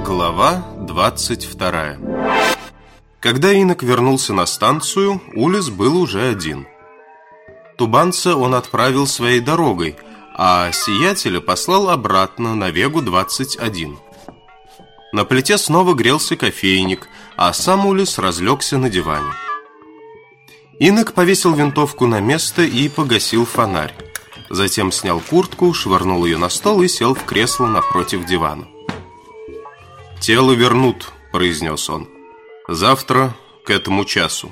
Глава 22. Когда инок вернулся на станцию, Улис был уже один. Тубанца он отправил своей дорогой, а Сиятеля послал обратно на Вегу-21. На плите снова грелся кофейник, а сам Улис разлегся на диване. Инок повесил винтовку на место и погасил фонарь. Затем снял куртку, швырнул ее на стол и сел в кресло напротив дивана. «Тело вернут», — произнес он. «Завтра к этому часу».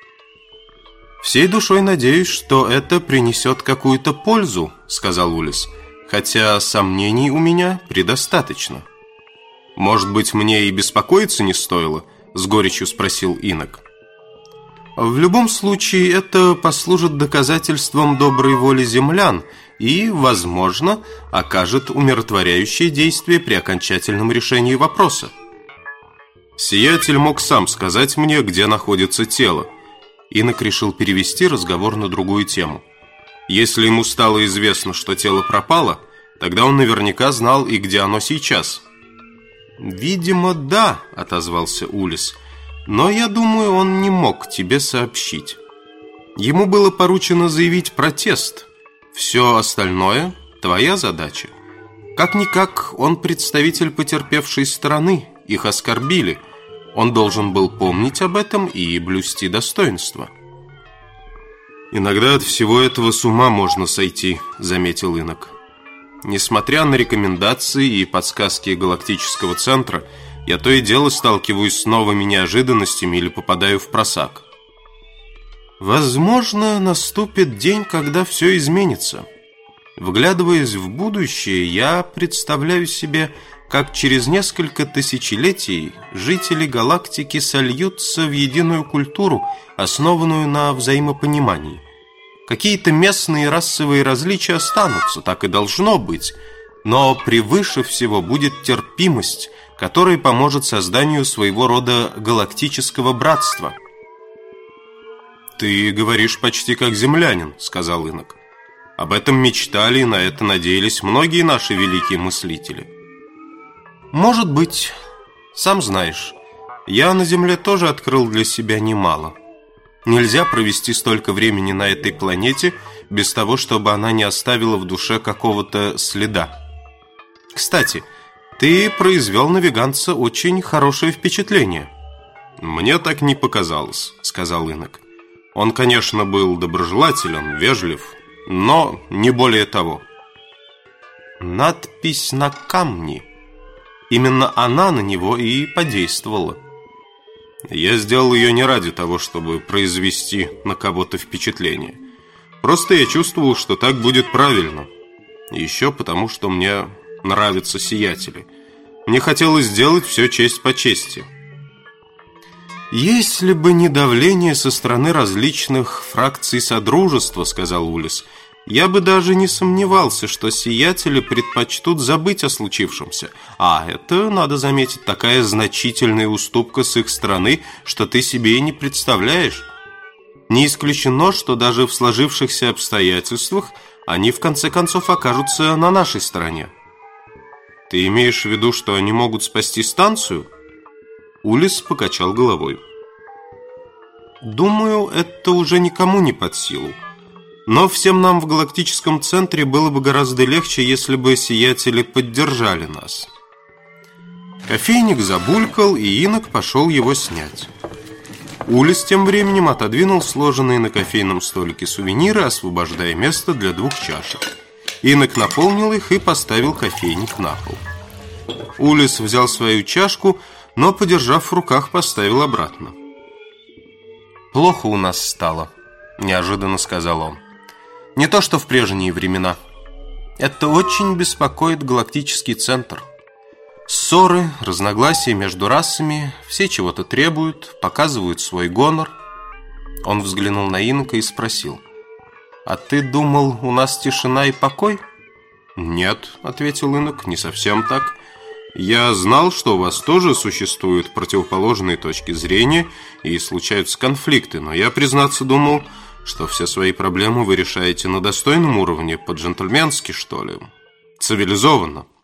«Всей душой надеюсь, что это принесет какую-то пользу», — сказал Улис, «хотя сомнений у меня предостаточно». «Может быть, мне и беспокоиться не стоило?» — с горечью спросил инок. «В любом случае, это послужит доказательством доброй воли землян и, возможно, окажет умиротворяющее действие при окончательном решении вопроса». «Сиятель мог сам сказать мне, где находится тело». Инок решил перевести разговор на другую тему. Если ему стало известно, что тело пропало, тогда он наверняка знал и где оно сейчас. «Видимо, да», — отозвался Улис. «Но я думаю, он не мог тебе сообщить. Ему было поручено заявить протест. Все остальное — твоя задача. Как-никак он представитель потерпевшей стороны, их оскорбили. Он должен был помнить об этом и блюсти достоинство». «Иногда от всего этого с ума можно сойти», — заметил инок. «Несмотря на рекомендации и подсказки Галактического центра, я то и дело сталкиваюсь с новыми неожиданностями или попадаю в просак». «Возможно, наступит день, когда все изменится. Вглядываясь в будущее, я представляю себе, как через несколько тысячелетий жители галактики сольются в единую культуру, основанную на взаимопонимании. Какие-то местные расовые различия останутся, так и должно быть, но превыше всего будет терпимость, которая поможет созданию своего рода галактического братства». «Ты говоришь почти как землянин», — сказал инок. «Об этом мечтали и на это надеялись многие наши великие мыслители». «Может быть. Сам знаешь, я на Земле тоже открыл для себя немало. Нельзя провести столько времени на этой планете без того, чтобы она не оставила в душе какого-то следа. Кстати, ты произвел на веганца очень хорошее впечатление». «Мне так не показалось», — сказал инок. «Он, конечно, был доброжелателен, вежлив, но не более того». «Надпись на камне. Именно она на него и подействовала». «Я сделал ее не ради того, чтобы произвести на кого-то впечатление. Просто я чувствовал, что так будет правильно. Еще потому, что мне нравятся сиятели. Мне хотелось сделать все честь по чести». «Если бы не давление со стороны различных фракций Содружества, — сказал Улис, — я бы даже не сомневался, что сиятели предпочтут забыть о случившемся. А это, надо заметить, такая значительная уступка с их стороны, что ты себе и не представляешь. Не исключено, что даже в сложившихся обстоятельствах они в конце концов окажутся на нашей стороне». «Ты имеешь в виду, что они могут спасти станцию?» Улис покачал головой. «Думаю, это уже никому не под силу. Но всем нам в Галактическом центре было бы гораздо легче, если бы сиятели поддержали нас». Кофейник забулькал, и инок пошел его снять. Улис тем временем отодвинул сложенные на кофейном столике сувениры, освобождая место для 2 чашек. Инок наполнил их и поставил кофейник на пол. Улис взял свою чашку, но, подержав в руках, поставил обратно. «Плохо у нас стало», — неожиданно сказал он. «Не то что в прежние времена. Это очень беспокоит Галактический центр. Ссоры, разногласия между расами, все чего-то требуют, показывают свой гонор». Он взглянул на инока и спросил: «А ты думал, у нас тишина и покой?» «Нет», — ответил инок, — «не совсем так. Я знал, что у вас тоже существуют противоположные точки зрения и случаются конфликты, но я, признаться, думал, что все свои проблемы вы решаете на достойном уровне, по-джентльменски, что ли, цивилизованно».